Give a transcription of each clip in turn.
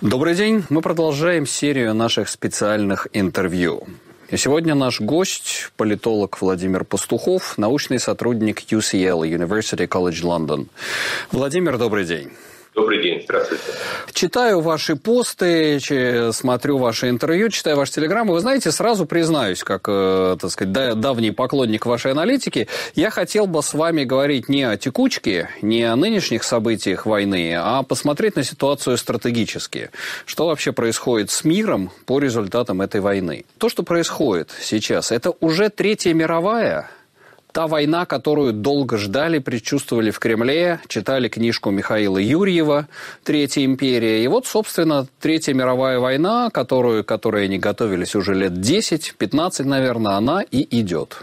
Добрый день. Мы продолжаем серию наших специальных интервью. И сегодня наш гость – политолог Владимир Пастухов, научный сотрудник UCL, University College London. Владимир, добрый день. Добрый день, здравствуйте. Читаю ваши посты, смотрю ваши интервью, читаю ваши телеграммы. Вы знаете, сразу признаюсь, как, так сказать, давний поклонник вашей аналитики, я хотел бы с вами говорить не о текучке, не о нынешних событиях войны, а посмотреть на ситуацию стратегически. Что вообще происходит с миром по результатам этой войны? То, что происходит сейчас, это уже Третья мировая. Та война, которую долго ждали, предчувствовали в Кремле, читали книжку Михаила Юрьева «Третья империя». И вот, собственно, Третья мировая война, которой они готовились уже лет 10-15, наверное, она и идет.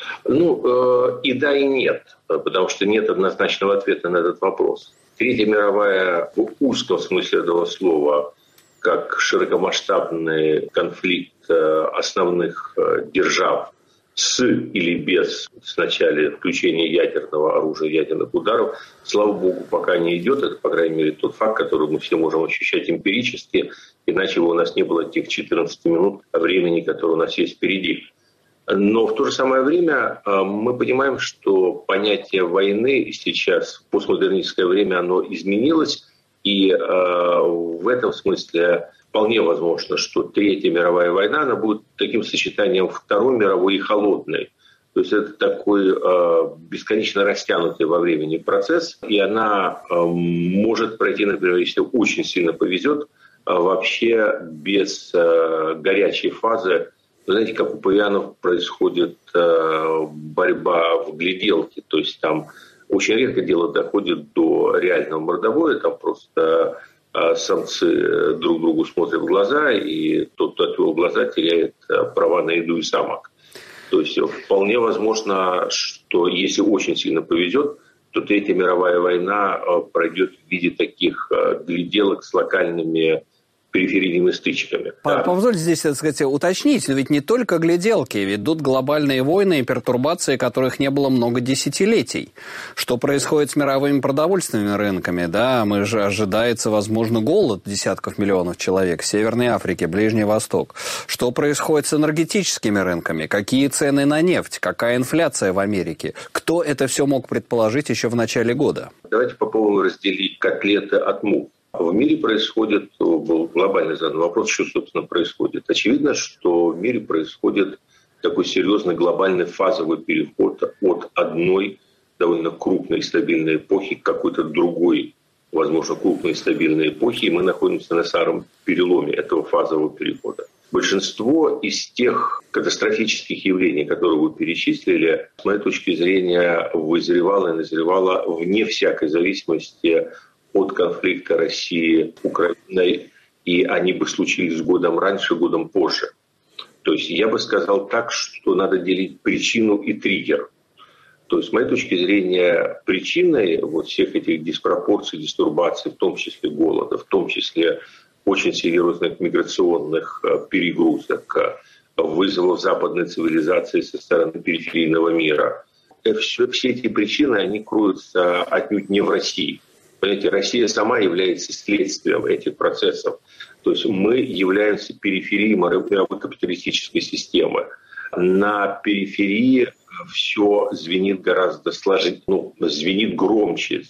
И да, и нет, потому что нет однозначного ответа на этот вопрос. Третья мировая в узком смысле этого слова, как широкомасштабный конфликт основных держав, с или без сначала включения ядерного оружия, ядерных ударов, слава богу, пока не идет. Это, по крайней мере, тот факт, который мы все можем ощущать эмпирически, иначе бы у нас не было тех 14 минут времени, которое у нас есть впереди. Но в то же самое время мы понимаем, что понятие войны сейчас, в постмодернистское время, оно изменилось, и в этом смысле вполне возможно, что Третья мировая война, она будет таким сочетанием Второй мировой и холодной. То есть это такой бесконечно растянутый во времени процесс, и она может пройти, например, если очень сильно повезет, вообще без горячей фазы. Вы знаете, как у павианов происходит борьба в гляделке, то есть там очень редко дело доходит до реального мордобоя, там просто самцы друг другу смотрят в глаза, и тот, кто отвел глаза, теряет права на еду и самок. То есть вполне возможно, что если очень сильно повезет, то Третья мировая война пройдет в виде таких гляделок с локальными периферийными стычками. Позвольте здесь, так сказать, уточнить, но ведь не только гляделки, ведут глобальные войны и пертурбации, которых не было много десятилетий. Что происходит с мировыми продовольственными рынками? Да, ожидается, возможно, голод десятков миллионов человек в Северной Африке, Ближний Восток. Что происходит с энергетическими рынками? Какие цены на нефть? Какая инфляция в Америке? Кто это все мог предположить еще в начале года? Давайте попробуем разделить котлеты от мух. В мире происходит, был глобальный задан вопрос, что, собственно, происходит. Очевидно, что в мире происходит такой серьезный глобальный фазовый переход от одной довольно крупной и стабильной эпохи к какой-то другой, возможно, крупной и стабильной эпохи, и мы находимся на самом переломе этого фазового перехода. Большинство из тех катастрофических явлений, которые вы перечислили, с моей точки зрения, вызревало и назревало вне всякой зависимости от конфликта России с Украиной, и они бы случились годом раньше, годом позже. То есть я бы сказал так, что надо делить причину и триггер. То есть с моей точки зрения причиной вот всех этих диспропорций, дистурбаций, в том числе голода, в том числе очень серьезных миграционных перегрузок, вызовов западной цивилизации со стороны периферийного мира, все эти причины, они кроются отнюдь не в России. Понимаете, Россия сама является следствием этих процессов. То есть мы являемся периферией мировой капиталистической системы. На периферии все звенит гораздо сложнее, звенит громче,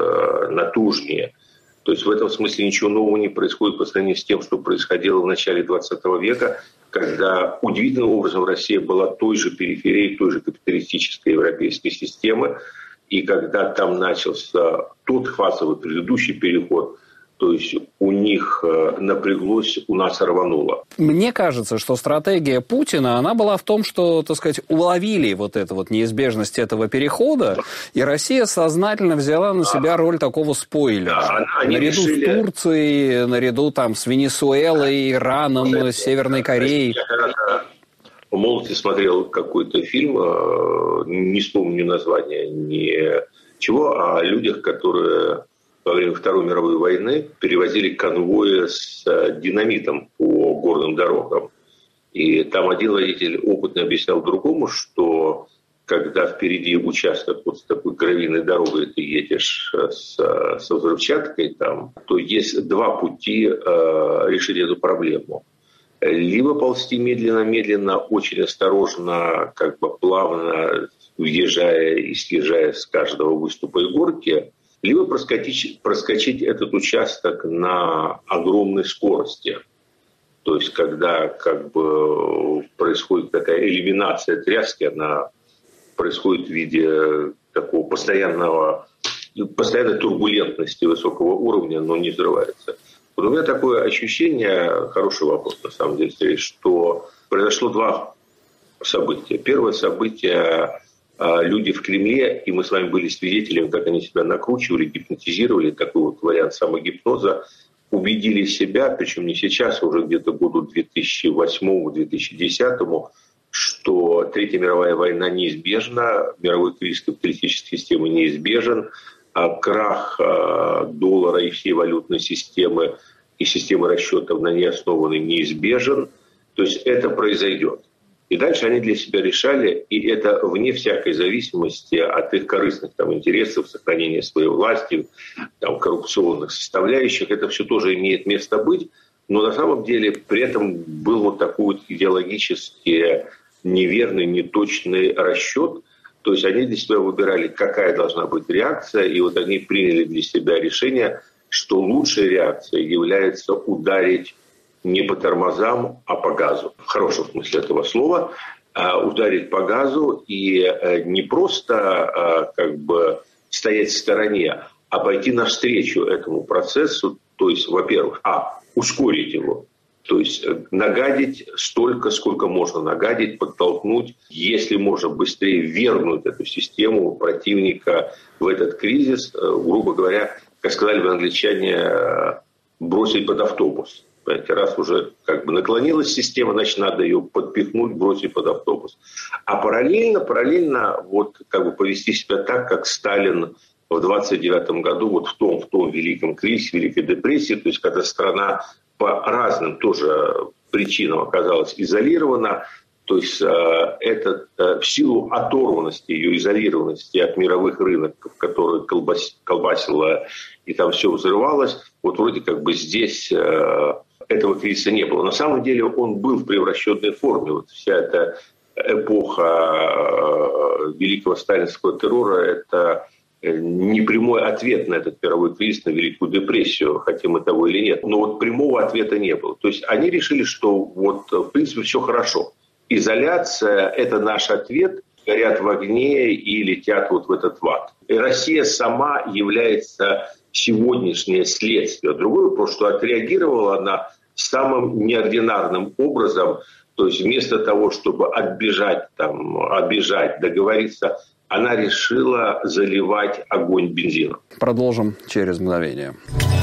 натужнее. То есть в этом смысле ничего нового не происходит по сравнению с тем, что происходило в начале 20 века, когда удивительным образом Россия была той же периферией, той же капиталистической европейской системы. И когда там начался тот фазовый предыдущий переход, то есть у них напряглось, у нас рвануло. Мне кажется, что стратегия Путина, она была в том, что, так сказать, уловили вот эту вот неизбежность этого перехода, и Россия сознательно взяла на себя роль такого спойлера. Наряду с Турцией, наряду там с Венесуэлой, Ираном, Северной Кореей. В молодости смотрел какой-то фильм, не вспомню название, ничего, о людях, которые во время Второй мировой войны перевозили конвои с динамитом по горным дорогам. И там один водитель опытно объяснял другому, что когда впереди участок вот с такой гравийной дорогой, ты едешь со взрывчаткой, там, то есть два пути решить эту проблему. Либо ползти медленно-медленно, очень осторожно, как бы плавно въезжая и съезжая с каждого выступа и горки, либо проскочить этот участок на огромной скорости. То есть, когда как бы происходит такая элиминация тряски, она происходит в виде такого постоянной турбулентности высокого уровня, но не взрывается. Вот у меня такое ощущение, хороший вопрос на самом деле, что произошло два события. Первое событие – люди в Кремле, и мы с вами были свидетелями, как они себя накручивали, гипнотизировали, такой вот вариант самогипноза, убедили себя, причем не сейчас, а уже где-то году 2008-2010, что Третья мировая война неизбежна, мировой кризис капиталистической системы неизбежен, а крах доллара и всей валютной системы и системы расчетов на ней основанной неизбежен. То есть это произойдет. И дальше они для себя решали, и это вне всякой зависимости от их корыстных там, интересов, сохранения своей власти, там, коррупционных составляющих. Это все тоже имеет место быть. Но на самом деле при этом был вот такой вот идеологически неверный, неточный расчет. То есть они для себя выбирали, какая должна быть реакция, и вот они приняли для себя решение, что лучшей реакцией является ударить не по тормозам, а по газу. В хорошем смысле этого слова. Ударить по газу и не просто как бы стоять в стороне, а пойти навстречу этому процессу. То есть, во-первых, ускорить его. То есть нагадить столько, сколько можно нагадить, подтолкнуть, если можно быстрее ввергнуть эту систему противника в этот кризис, грубо говоря, как сказали бы англичане, бросить под автобус. Раз уже как бы наклонилась система, значит, надо ее подпихнуть, бросить под автобус. А параллельно вот как бы повести себя так, как Сталин в 1929 году, вот в том великом кризисе, Великой депрессии, то есть когда страна по разным тоже причинам оказалась изолирована, то есть это в силу оторванности, ее изолированности от мировых рынков, которые колбасило и там все взрывалось, вот вроде как бы здесь этого кризиса не было. На самом деле он был в превращенной форме. Вот вся эта эпоха великого сталинского террора – это не прямой ответ на этот мировой кризис, на Великую депрессию, хотим мы того или нет. Но вот прямого ответа не было. То есть они решили, что вот в принципе все хорошо. Изоляция – это наш ответ, горят в огне и летят вот в этот в ад. И Россия сама является сегодняшнее следствие. Другой вопрос, что отреагировала она самым неординарным образом. То есть вместо того, чтобы обижать, договориться, она решила заливать огонь бензином. Продолжим через мгновение.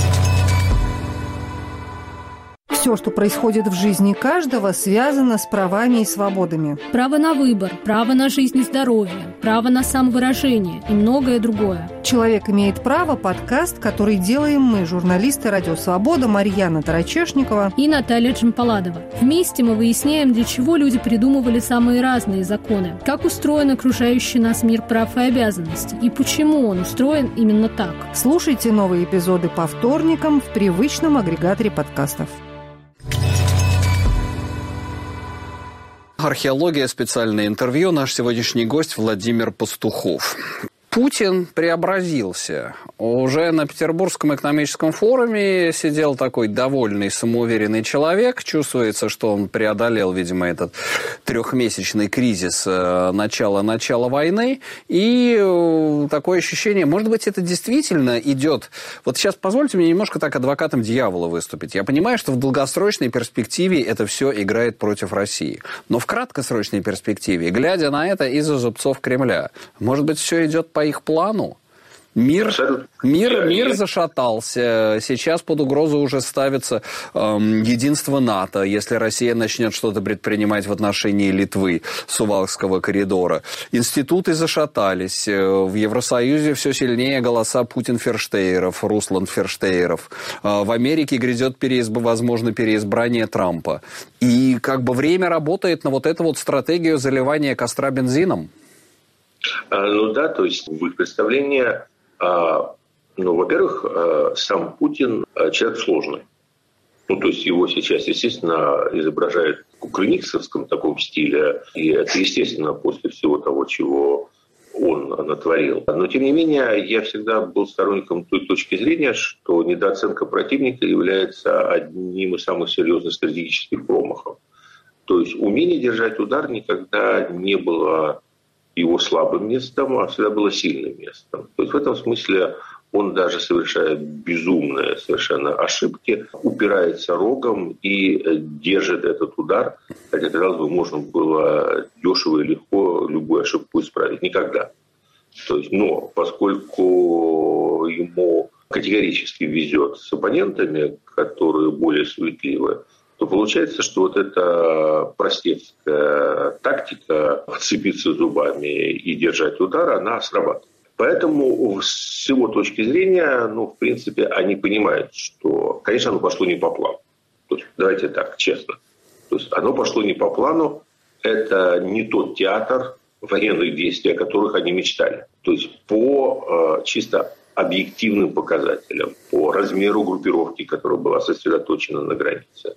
Все, что происходит в жизни каждого, связано с правами и свободами. Право на выбор, право на жизнь и здоровье, право на самовыражение и многое другое. «Человек имеет право» – подкаст, который делаем мы, журналисты «Радио Свобода» Марьяна Тарачешникова и Наталья Джампаладова. Вместе мы выясняем, для чего люди придумывали самые разные законы, как устроен окружающий нас мир прав и обязанностей, и почему он устроен именно так. Слушайте новые эпизоды по вторникам в привычном агрегаторе подкастов. Археология, специальное интервью. Наш сегодняшний гость Владимир Пастухов. Путин преобразился. Уже на Петербургском экономическом форуме сидел такой довольный, самоуверенный человек. Чувствуется, что он преодолел, видимо, этот трехмесячный кризис начала войны. И такое ощущение, может быть, это действительно идет... Вот сейчас позвольте мне немножко так адвокатом дьявола выступить. Я понимаю, что в долгосрочной перспективе это все играет против России. Но в краткосрочной перспективе, глядя на это из-за зубцов Кремля, может быть, все идет по их плану? Мир зашатался. Сейчас под угрозу уже ставится единство НАТО, если Россия начнет что-то предпринимать в отношении Литвы, Сувалкского коридора. Институты зашатались. В Евросоюзе все сильнее голоса Путин-Ферштейеров, Русланд-Ферштейеров. В Америке грядет возможно переизбрание Трампа. И как бы время работает на вот эту вот стратегию заливания костра бензином. Ну да, то есть в их представлении, во-первых, сам Путин человек сложный. То есть его сейчас, естественно, изображают в кукрыниксовском таком стиле. И это, естественно, после всего того, чего он натворил. Но, тем не менее, я всегда был сторонником той точки зрения, что недооценка противника является одним из самых серьезных стратегических промахов. То есть умение держать удар никогда не было его слабым местом, а всегда было сильным местом. То есть в этом смысле он даже совершая безумные совершенно ошибки, упирается рогом и держит этот удар, хотя, казалось бы, можно было дешево и легко любую ошибку исправить. Никогда. То есть, но поскольку ему категорически везет с оппонентами, которые более суетливы, то получается, что вот эта простецкая тактика вцепиться зубами и держать удар, она срабатывает. Поэтому с его точки зрения, в принципе, они понимают, что, конечно, оно пошло не по плану. То есть, давайте так, честно. То есть оно пошло не по плану. Это не тот театр военных действий, о которых они мечтали. То есть по чисто объективным показателям, по размеру группировки, которая была сосредоточена на границе,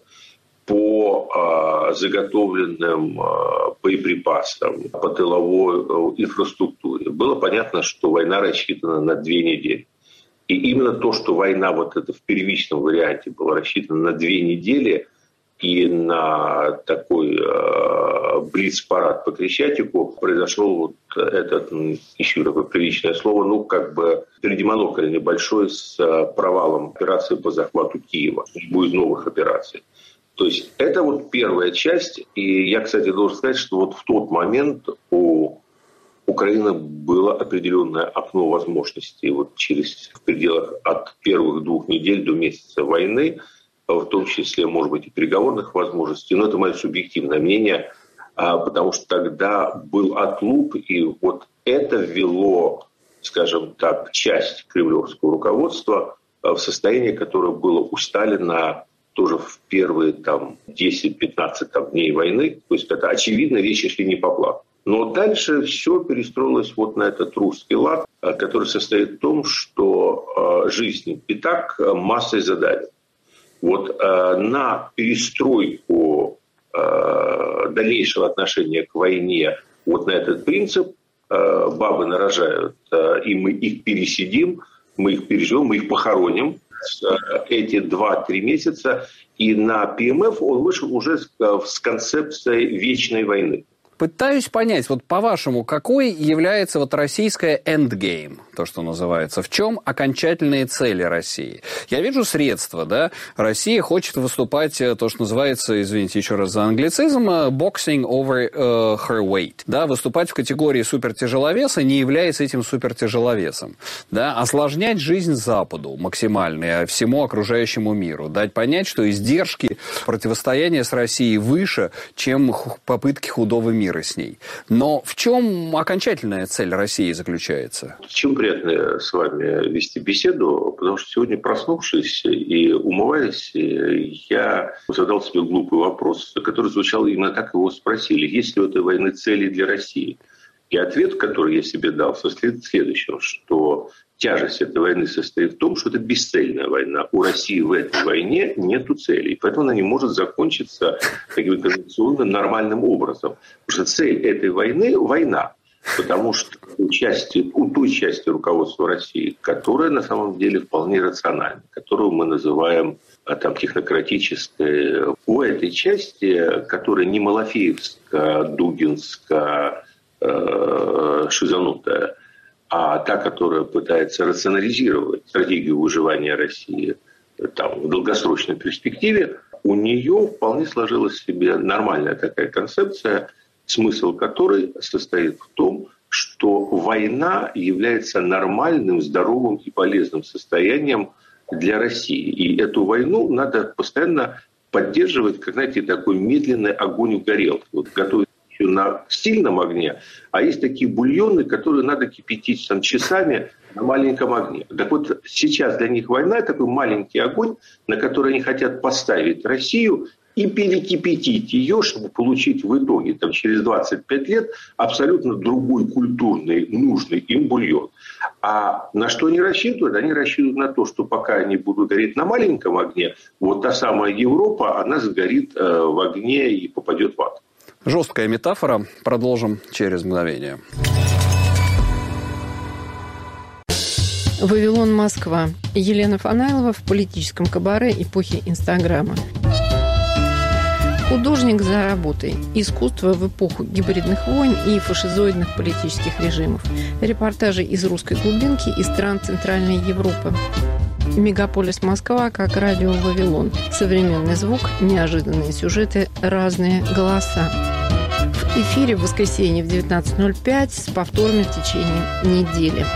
по заготовленным боеприпасам, по тыловой инфраструктуре. Было понятно, что война рассчитана на 2 недели. И именно то, что война вот эта в первичном варианте была рассчитана на 2 недели и на такой блиц-парад по Крещатику, произошел вот этот, ищу такое приличное слово, впереди монокль небольшой с провалом операции по захвату Киева. Будет новых операций. То есть это вот первая часть. И я, кстати, должен сказать, что вот в тот момент у Украины было определенное окно возможностей вот в пределах от первых 2 недель до месяца войны, в том числе, может быть, и переговорных возможностей. Но это мое субъективное мнение, потому что тогда был отлуп, и вот это ввело, скажем так, часть кремлевского руководства в состояние, которое было у Сталина тоже в первые 10-15 дней войны. То есть это очевидно, вещи шли не по плану. Но дальше все перестроилось вот на этот русский лад, который состоит в том, что жизнь пятак массой задавит. Вот на перестройку дальнейшего отношения к войне вот на этот принцип бабы нарожают, и мы их пересидим, мы их переживем, мы их похороним. Эти 2-3 месяца, и на ПМФ он вышел уже с концепцией вечной войны. Пытаюсь понять, вот по-вашему, какой является вот российская endgame, то, что называется, в чем окончательные цели России? Я вижу средства, да, Россия хочет выступать, то, что называется, извините еще раз за англицизм, boxing over her weight, да, выступать в категории супертяжеловеса, не являясь этим супертяжеловесом, да, осложнять жизнь Западу максимально, всему окружающему миру, дать понять, что издержки противостояния с Россией выше, чем попытки худого мира с ней. Но в чем окончательная цель России заключается? Чем приятно с вами вести беседу, потому что сегодня, проснувшись и умываясь, я задал себе глупый вопрос, который звучал именно так, его спросили. Есть ли у этой войны цели для России? И ответ, который я себе дал, состоит в следующем, что тяжесть этой войны состоит в том, что это бесцельная война. У России в этой войне нету целей. Поэтому она не может закончиться таким конвенционным нормальным образом. Потому что цель этой войны – война. Потому что у той части руководства России, которая на самом деле вполне рациональна, которую мы называем технократической, у этой части, которая не малафеевская, дугинская, шизанутая, а та, которая пытается рационализировать стратегию выживания России в долгосрочной перспективе, у нее вполне сложилась себе нормальная такая концепция, смысл которой состоит в том, что война является нормальным, здоровым и полезным состоянием для России. И эту войну надо постоянно поддерживать, как, знаете, такой медленный огонь в горелке. Вот готовить на сильном огне, а есть такие бульоны, которые надо кипятить часами на маленьком огне. Так вот, сейчас для них война – такой маленький огонь, на который они хотят поставить Россию и перекипятить ее, чтобы получить в итоге там, через 25 лет абсолютно другой культурный, нужный им бульон. А на что они рассчитывают? Они рассчитывают на то, что пока они будут гореть на маленьком огне, вот та самая Европа, она сгорит в огне и попадет в ад. Жесткая метафора. Продолжим через мгновение. Вавилон, Москва. Елена Фанайлова в политическом кабаре эпохи Инстаграма. Художник за работой. Искусство в эпоху гибридных войн и фашизоидных политических режимов. Репортажи из русской глубинки и стран Центральной Европы. Мегаполис Москва как радио Вавилон. Современный звук, неожиданные сюжеты, разные голоса. В эфире в воскресенье в 19:05 с повторами в течение недели.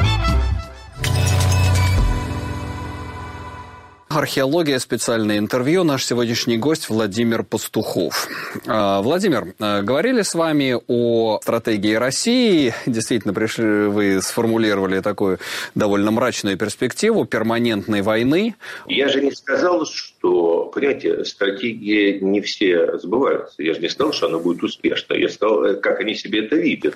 Археология, специальное интервью. Наш сегодняшний гость Владимир Пастухов. Владимир, говорили с вами о стратегии России. Действительно, вы сформулировали такую довольно мрачную перспективу перманентной войны. Я же не сказал, что, понимаете, стратегии не все сбываются. Я же не сказал, что она будет успешна. Я сказал, как они себе это видят.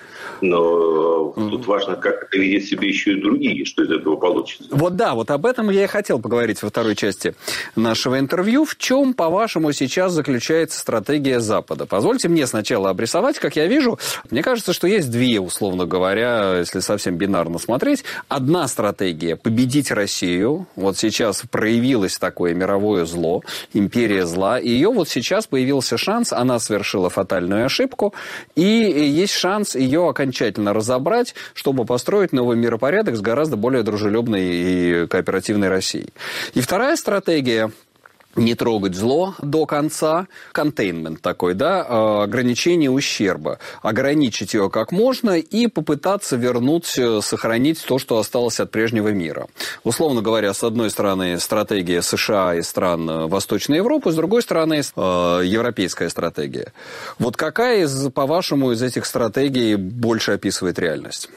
Но тут важно, как это видят себе еще и другие, что из этого получится. Вот да, вот об этом я и хотел поговорить во второй части нашего интервью. В чем, по-вашему, сейчас заключается стратегия Запада? Позвольте мне сначала обрисовать, как я вижу. Мне кажется, что есть две, условно говоря, если совсем бинарно смотреть. Одна стратегия – победить Россию. Вот сейчас проявилось такое мировое зло, империя зла. И ее вот сейчас появился шанс, она совершила фатальную ошибку, и есть шанс ее окончательно разобрать, чтобы построить новый миропорядок с гораздо более дружелюбной и кооперативной Россией. И вторая стратегия – не трогать зло до конца, контейнмент такой, да, ограничение ущерба, ограничить ее как можно и попытаться вернуть, сохранить то, что осталось от прежнего мира. Условно говоря, с одной стороны, стратегия США и стран Восточной Европы, с другой стороны, европейская стратегия. Вот какая, по-вашему, из этих стратегий больше описывает реальность?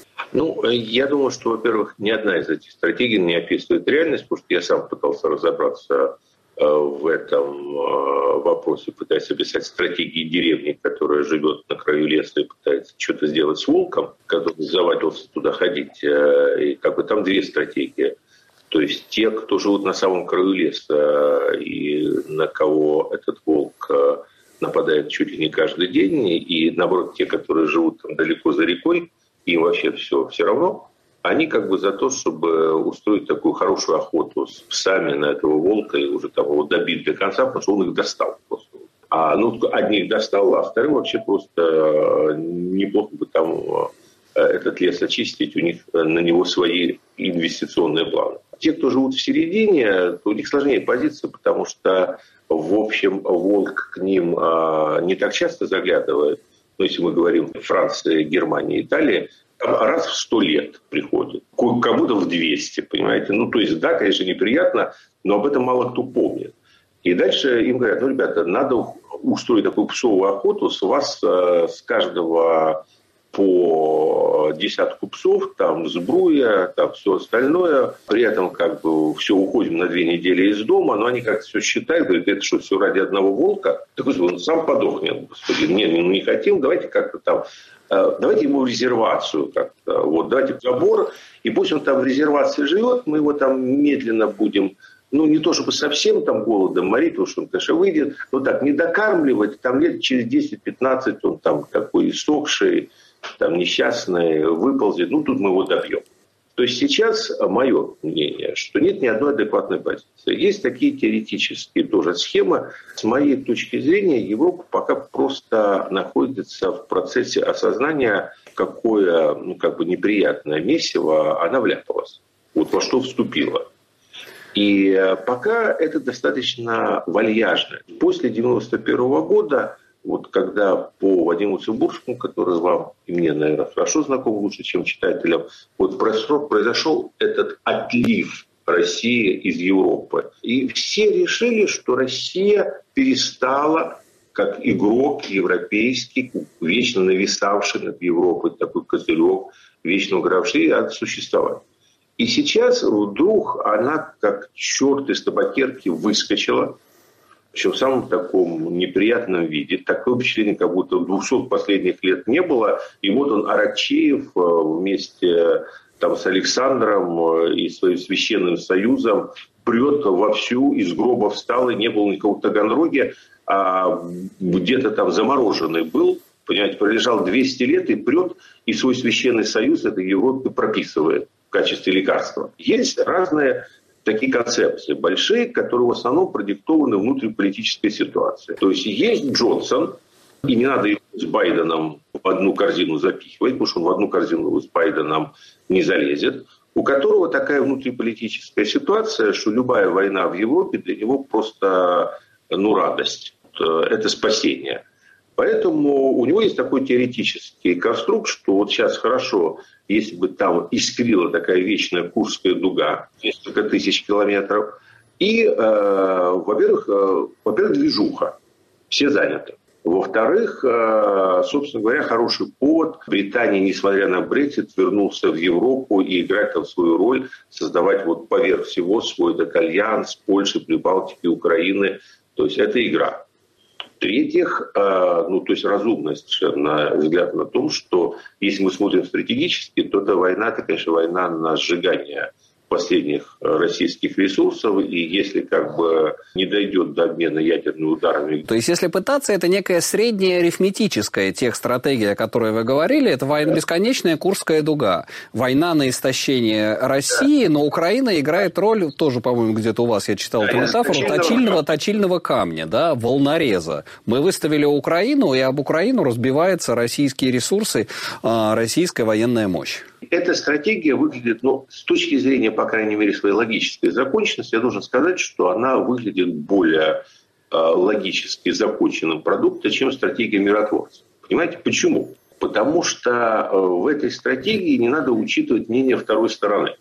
Ну, я думаю, что, во-первых, ни одна из этих стратегий не описывает реальность, потому что я сам пытался разобраться в этом вопросе, пытаясь описать стратегии деревни, которая живет на краю леса и пытается что-то сделать с волком, который завадился туда ходить. И как бы там две стратегии. То есть те, кто живут на самом краю леса и на кого этот волк нападает чуть ли не каждый день, и наоборот, те, которые живут там далеко за рекой, им вообще все равно. Они как бы за то, чтобы устроить такую хорошую охоту с псами на этого волка и уже там его добить до конца, потому что он их достал просто. Одних достал, а вторых вообще просто неплохо бы там этот лес очистить, у них на него свои инвестиционные планы. Те, кто живут в середине, у них сложнее позиция, потому что, в общем, волк к ним не так часто заглядывает. Но если мы говорим Франция, Германия, Италия, там раз в 100 лет приходит. Кому-то в 200, понимаете. Ну, то есть, да, конечно, неприятно, но об этом мало кто помнит. И дальше им говорят, ребята, надо устроить такую псовую охоту, с вас с каждого по десятку псов, там сбруя, там все остальное. При этом как бы все, уходим на 2 недели из дома, но они как-то все считают, говорят, это что, все ради одного волка? Так он сам подохнет, господи, не хотим, давайте как-то там, давайте ему в резервацию как-то, вот, давайте забор, и пусть он там в резервации живет, мы его там медленно будем, ну, не то чтобы совсем там голодом морить, потому что он, конечно, выйдет, но так, не докармливать, там лет через 10-15 он там такой иссохший, там несчастный, выползет, ну, тут мы его добьем. То есть сейчас мое мнение, что нет ни одной адекватной позиции. Есть такие теоретические тоже схемы. С моей точки зрения, Европа пока просто находится в процессе осознания, какое, ну, как бы неприятное месиво она вляпалась. Вот во что вступила. И пока это достаточно вальяжно. После 1991 года, вот когда по Вадиму Цыбурскому, который вам и мне, наверное, хорошо знаком, лучше, чем читателям, вот произошел этот отлив России из Европы. И все решили, что Россия перестала, как игрок европейский, вечно нависавший над Европой, такой козырек, вечно угравший, существовать. И сейчас вдруг она, как черт из табакерки, выскочила. Причем в самом таком неприятном виде. Такое впечатление, как будто 200 последних лет не было. И вот он, Аракчеев, вместе там, с Александром и своим священным союзом прет вовсю, из гроба встал, и не было никакого в Таганроге, а где-то там замороженный был. Понимаете, пролежал 200 лет и прет, и свой священный союз этой Европе прописывает в качестве лекарства. Есть разные такие концепции большие, которые в основном продиктованы внутриполитической ситуацией. То есть Джонсон, и не надо его с Байденом в одну корзину запихивать, потому что он в одну корзину с Байденом не залезет, у которого такая внутриполитическая ситуация, что любая война в Европе для него просто радость. Это спасение. Поэтому у него есть такой теоретический конструкт, что вот сейчас хорошо, если бы там искрила такая вечная Курская дуга, несколько тысяч километров, и, во-первых, движуха, все заняты. Во-вторых, собственно говоря, хороший повод. Британия, несмотря на Брексит, вернулся в Европу и играть там свою роль, создавать вот поверх всего свой этот альянс Польши, Прибалтики, Украины. То есть это игра. В-третьих, то есть разумность совершенно взгляд на том, что если мы смотрим стратегически, то эта война, это, конечно, война на сжигание последних российских ресурсов, и если как бы не дойдет до обмена ядерными ударами... То есть, если пытаться, это некая средняя арифметическая техстратегия, о которой вы говорили, это война, бесконечная Курская дуга. Война на истощение России, но Украина играет роль, тоже, по-моему, где-то у вас я читал эту метафору, точильного камня, да, волнореза. Мы выставили Украину, и об Украину разбиваются российские ресурсы, российская военная мощь. Эта стратегия выглядит, с точки зрения, по крайней мере, своей логической законченности, я должен сказать, что она выглядит более логически законченным продуктом, чем стратегия миротворцев. Понимаете, почему? Потому что в этой стратегии не надо учитывать мнение второй стороны.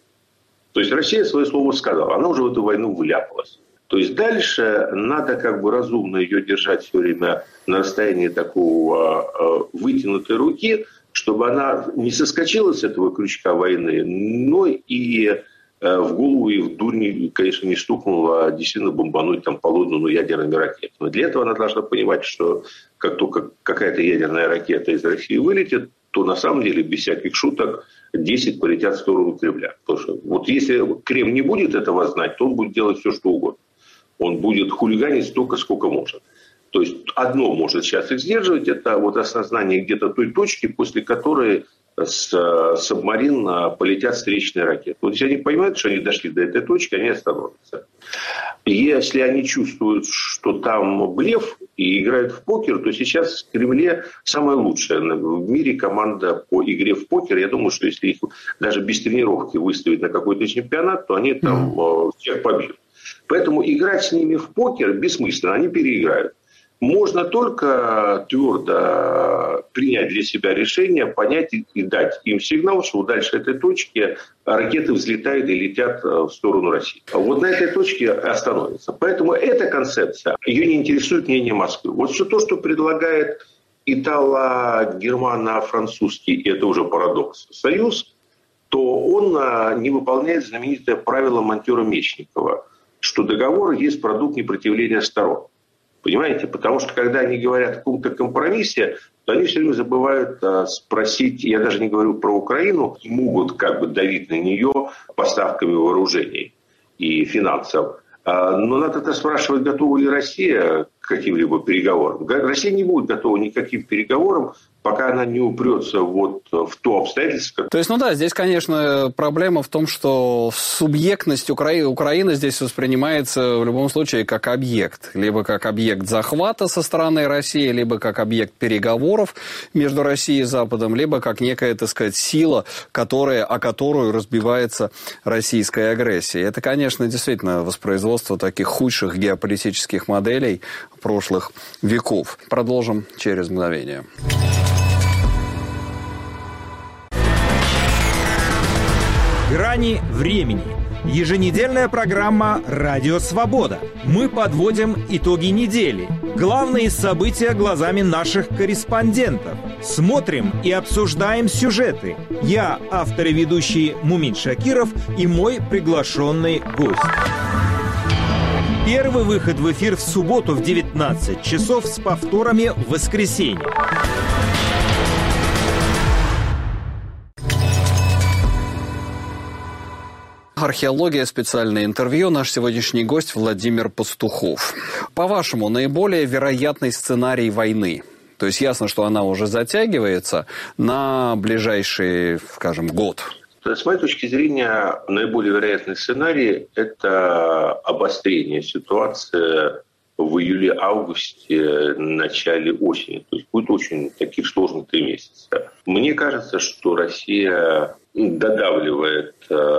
То есть Россия свое слово сказала, она уже в эту войну вляпалась. То есть дальше надо как бы разумно ее держать все время на расстоянии такого вытянутой руки, чтобы она не соскочила с этого крючка войны, но и в голову и в дурь, конечно, не стукнула действительно бомбануть там по Лондону ядерными ракетами. Для этого она должна понимать, что как только какая-то ядерная ракета из России вылетит, то на самом деле, без всяких шуток, 10 полетят в сторону Кремля. Потому что вот если Кремль не будет этого знать, то он будет делать все, что угодно. Он будет хулиганить столько, сколько может. То есть одно может сейчас их сдерживать, это вот осознание где-то той точки, после которой с субмарин полетят встречные ракеты. Вот если они понимают, что они дошли до этой точки, они остановятся. Если они чувствуют, что там блеф и играют в покер, то сейчас в Кремле самая лучшая в мире команда по игре в покер. Я думаю, что если их даже без тренировки выставить на какой-то чемпионат, то они там всех побьют. Поэтому играть с ними в покер бессмысленно, они переиграют. Можно только твердо принять для себя решение, понять и дать им сигнал, что дальше этой точки ракеты взлетают и летят в сторону России. Вот на этой точке остановятся. Поэтому эта концепция, ее не интересует мнение Москвы. Вот все то, что предлагает итало-германо-французский, и это уже парадокс, союз, то он не выполняет знаменитое правило монтера Мечникова, что договор есть продукт непротивления сторон. Понимаете? Потому что, когда они говорят о каком-то компромиссе, то они все время забывают спросить, я даже не говорю про Украину, могут как бы давить на нее поставками вооружений и финансов. Но надо тогда спрашивать, готова ли Россия к каким-либо переговорам. Россия не будет готова ни к каким переговорам, пока она не упрется вот в то обстоятельство. То есть, здесь, конечно, проблема в том, что субъектность Украины здесь воспринимается в любом случае как объект. Либо как объект захвата со стороны России, либо как объект переговоров между Россией и Западом, либо как некая, так сказать, сила, о которую разбивается российская агрессия. Это, конечно, действительно воспроизводство таких худших геополитических моделей прошлых веков. Продолжим через мгновение. «Грани времени». Еженедельная программа «Радио Свобода». Мы подводим итоги недели. Главные события глазами наших корреспондентов. Смотрим и обсуждаем сюжеты. Я, автор и ведущий Мумин Шакиров, и мой приглашенный гость. Первый выход в эфир в субботу в 19 часов с повторами в воскресенье. Археология, специальное интервью. Наш сегодняшний гость Владимир Пастухов. По-вашему, наиболее вероятный сценарий войны? То есть ясно, что она уже затягивается на ближайший, скажем, год. С моей точки зрения, наиболее вероятный сценарий – это обострение ситуации в июле-августе, начале осени. То есть будет очень таких сложных 3 месяца. Мне кажется, что Россия додавливает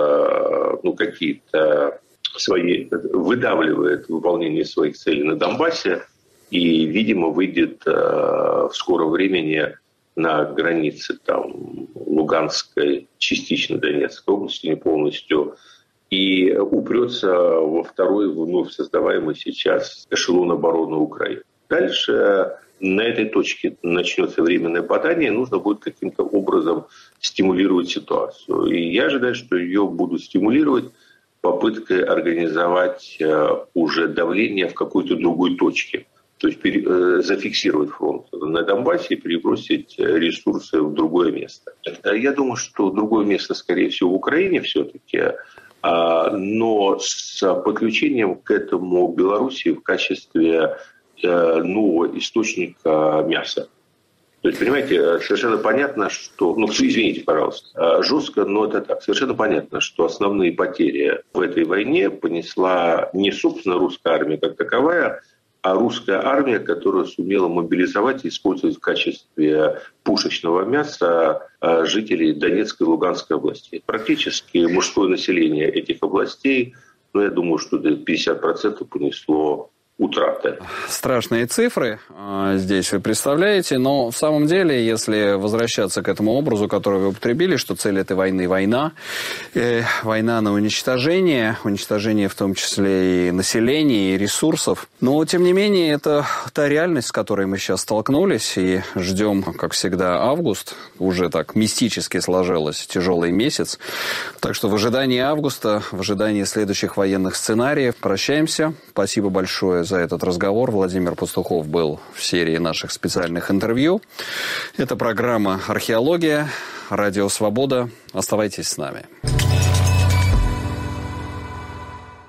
какие-то свои, выдавливает выполнение своих целей на Донбассе и, видимо, выйдет в скором времени на границе Луганской, частично Донецкой области, не полностью, и упрется во второй вновь создаваемый сейчас эшелон обороны Украины. Дальше на этой точке начнется временное падение, и нужно будет каким-то образом стимулировать ситуацию. И я ожидаю, что ее будут стимулировать попыткой организовать уже давление в какой-то другой точке. То есть зафиксировать фронт на Донбассе и перебросить ресурсы в другое место. Я думаю, что другое место, скорее всего, в Украине все-таки, но с подключением к этому Белоруссии в качестве нового источника мяса. То есть, понимаете, совершенно понятно, что... извините, пожалуйста, жестко, но это так. Совершенно понятно, что основные потери в этой войне понесла не, собственно, русская армия как таковая, а русская армия, которая сумела мобилизовать и использовать в качестве пушечного мяса жителей Донецкой и Луганской областей. Практически мужское население этих областей, я думаю, что 50% понесло утраты. Страшные цифры здесь вы представляете, но в самом деле, если возвращаться к этому образу, который вы употребили, что цель этой войны – война, война на уничтожение в том числе и населения, и ресурсов, но тем не менее это та реальность, с которой мы сейчас столкнулись, и ждем, как всегда, август, уже так мистически сложилось, тяжелый месяц, так что в ожидании августа, в ожидании следующих военных сценариев прощаемся. Спасибо большое за этот разговор. Владимир Пастухов был в серии наших специальных интервью. Это программа «Археология», Радио Свобода. Оставайтесь с нами.